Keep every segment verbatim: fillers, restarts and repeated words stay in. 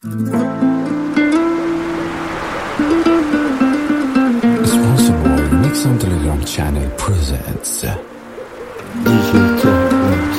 Responsible Mix on Telegram channel presents دی جی Remix.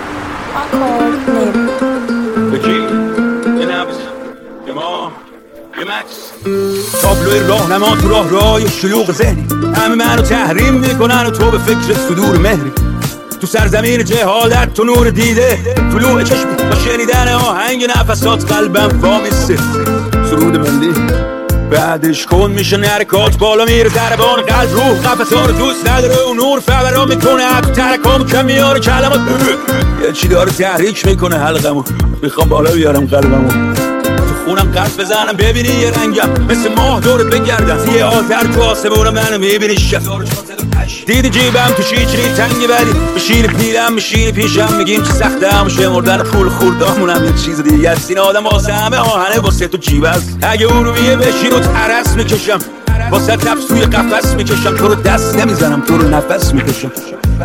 Accord name. بکی یه نبز یه ما یه مکس تابلوی راهنما تو راه رای شلوغ ذهنی، همه منو تحریم میکنن و تو به فکر صدور مهری. تو سرزمین جهالت تو نور دیده، طلوع چشمی با شنیدن آهنگ نفسات قلبم وامیسته. سرود ملی بعدش کن میشه نرکات بالا میره دربان قلب روح قفصا رو دوست نداره و نور فورا میکنه حتی ترکام کم میاره کلمات یه چی داره تحریک میکنه حلقمو، میخوام بالا بیارم قلبمو تو خونم قد بزنم ببینی یه رنگم مثل ماه دورت بگردم یه آذر تو آسمونم منو میبینی شب دیدی جیبم تو شیچری تنگی ولی بشین پیلم بشین پیشم میگیم چه سخته هم شمردن پول خوردامونم یه چیز دیگه است. این آدم واسه همه آهنه واسه تو جیب است. اگه اون رو میه بشین و ترس میکشم واسه تفس توی قفس میکشم تو رو دست نمیزنم تو رو نفس میکشم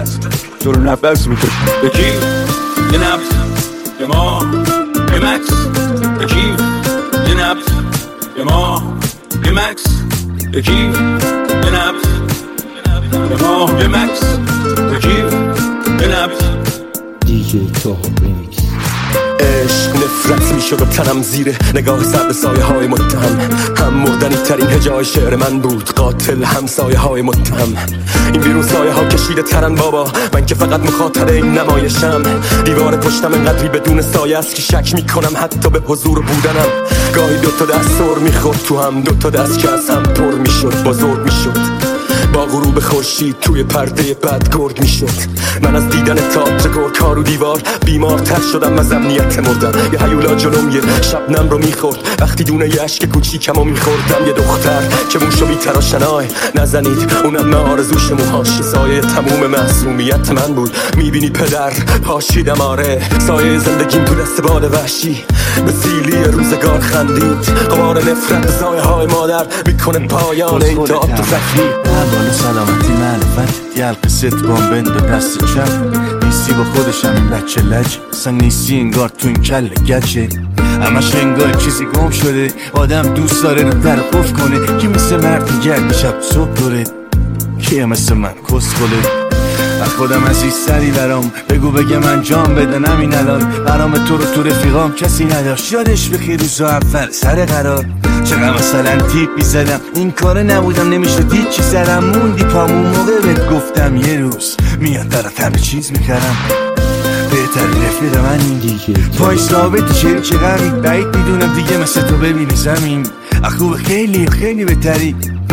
تو رو نفس میکشم بکی یه نبز یه ما یه مکس بکی یه نبز یه ما یه مکس بکی یه نبز یه ما یه مکس بکی یه نبز دی جی Remix. عشق نفرت میشد و تنم زیره نگاه سر به سایه های متهم، هم مردنی ترین هجای شعر من بود قاتل هم سایه های متهم. این بیرون سایه ها کشیده ترن بابا، من که فقط مخاطر این نمایشم. دیوار پشتم انقدری بدون سایه است که شک میکنم حتی به حضور بودنم. گاهی دوتا دست سر میخورد تو هم، دوتا دست که از هم پر میشد بزرگ میشد. با غروب خورشید توی پرده بد گرگ میشد. من از دیدن تئاتر گورکا رو دیوار بیمارتر شدم، از امنیت مردم. یه هیولا جلوم یه شبنم رو میخورد وقتی دونه یه عشق کوچیکمو میخوردم. یه دختر که موشو میتراشن آی نزنید اونم نه آرزوش موهاش سایه تموم معصومیت من بود. میبینی پدر پاشیدم آره سایه زندگیم تو دست باد وحشی به سیلی روزگار خندید. قمار نفرت سایه های مادر میکنه پایان این تئاتر زخمی. بانو سلامتی معرفت یلق ست بامبند و دست چپ نیستی با خودشم این بچه لج اصلا نیستی انگار تو این کل گچه همش انگار چیزی گم شده. آدم دوست داره رو در قف کنه که مثل مرد گرد شب صبح دوره که مثل من کس کله. خودم عزیز سری برام بگو بگه من جام بده نمین الان برام تو رو تو رفیقام کسی نداشت یادش بخیر روزا اول سر قرار چقدر مثلا تیپ بیزدم این کاره نبودم نمیشد هیچ چی سرم موندی پامون موقع بهت گفتم یه روز میاد برات همه چیز میکردم بهترین رفیق من این دیگه پای ثابتی چه چه غمی بعید میدونم دیگه مثل تو ببینی زمین خوب خیلی خیلی بهتری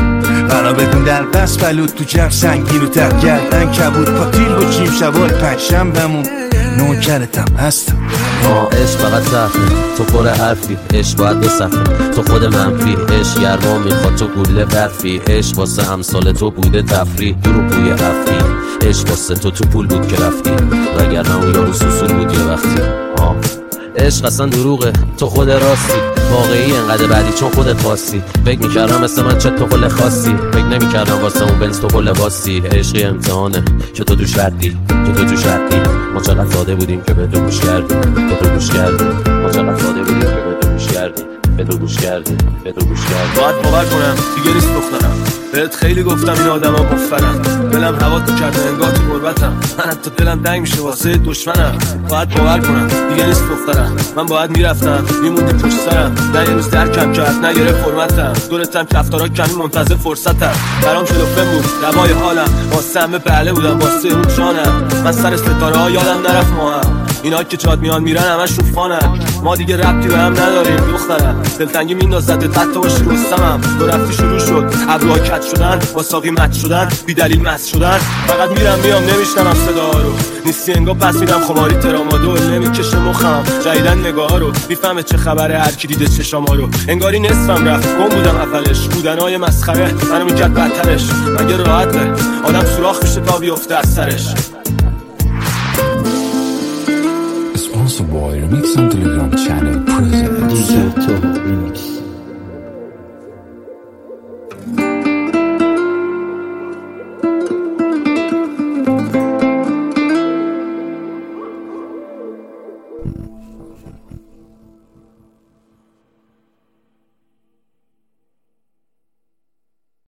بنا بدون در بس بلود تو جف سنگین رو تر گردن کبود پاتیل با چیم شبای پنجشم بمون نوکرتم هستم. آه عشق فقط صرفه تو پر حرفی عشق باید دو صفحه تو خود منفی عشق گرما میخواد تو گوله برفی عشق واسه همسال تو بوده تفریح درو بوی افتی عشق واسه تو تو پول بود که رفتی وگرنه اون یارو سوسول بود یه وقتی. آه عشق اصلا دروغه تو خود راستی واقعی انقدر بعدی چون خودت خواستی. فکر میکردم مثل من چه تو خل خاصی فکر نمیکردم واسه اون بنز تو خل باسی. عشقی امتحانه که تو دوش ردی که تو دوش ردی ما چقدر ساده بودیم که به تو گوش کردیم به تو گوش کردیم ما چقدر ساده بودیم که به تو گوش کردیم به تو گوش کردیم به تو گوش کردیم. باید باور کنم دیگه نیست دخترم بهت خیلی گفتم این آدم ها مفرن دلم هوا تو کرده انگاه تو غربتم من حتی دلم دنگ میشه واسه دشمنم. باید باور کنم دیگه نیست دخترم من باید میرفتم میموندی پشت سرم نه یه روز درکم کرد نگره فرمتم دورتم کفتارا کمی منتظر فرصتم برام شد و فهم بود دوای حالم واسه همه بله بودم واسه اون جانم من سر ستاره ها یادم نرفت ماهم اینا که چاد میان میرن همش رو فانن ما دیگه ربطی به هم نداریم دخترم دلتنگی میندازد حتی باشی رستمم تو رفتی شروع شد ابروها کج شدن با ساقی مت شدن بی دلیل مست شدن فقط میرم میام نمیشنم صدا رو نیستی انگار پس میدم خماری ترامادول نمیکشه مخم جدیدن نگاه رو میفهمه چه خبره هر کی دیده چشاما رو انگاری نصفم رفت گم بودم اولش بودنای مسخره منو میکرد بدترش مگه راحته آدم سوراخ میشه تا بیفته از سرش. Responsible Mix on Telegram channel presents دی جی Remix.